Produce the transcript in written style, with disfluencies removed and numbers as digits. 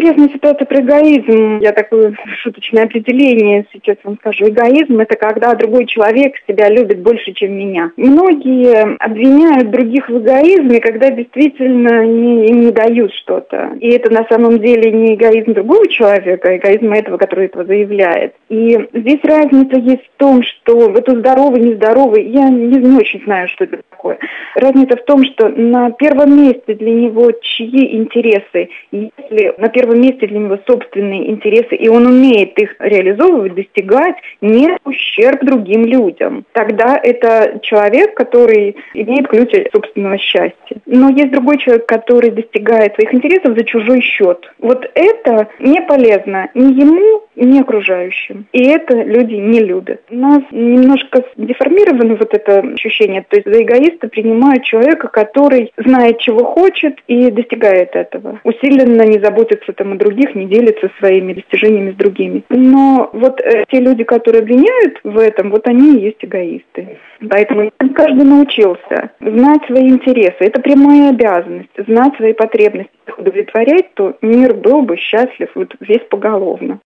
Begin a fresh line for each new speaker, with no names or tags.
интересная ситуация про эгоизм. Я такое шуточное определение сейчас вам скажу. Эгоизм – это когда другой человек себя любит больше, чем меня. Многие обвиняют других в эгоизме, когда действительно им не дают что-то. И это на самом деле не эгоизм другого человека, а эгоизм этого, который этого заявляет. И здесь разница есть в том, что это здоровый, нездоровый, я не очень знаю, что это такое. Разница в том, что на первом месте для него чьи интересы, если на первом месте для него собственные интересы, и он умеет их реализовывать, достигать, не в ущерб другим людям, тогда это человек, который имеет ключ собственного счастья. Но есть другой человек, который достигает своих интересов за чужой счет. Вот это не полезно ни ему, ни окружающим. И это люди не любят. У нас немножко деформировано вот это ощущение. То есть за эгоиста принимают человека, который знает, чего хочет и достигает этого. Усиленно не заботится там о других, не делится своими достижениями с другими. Но вот те люди, которые обвиняют в этом, вот они и есть эгоисты. Поэтому каждый научился знать свои интересы. Это прямая обязанность. Знать свои потребности, удовлетворять, то мир был бы счастлив вот весь поголовно.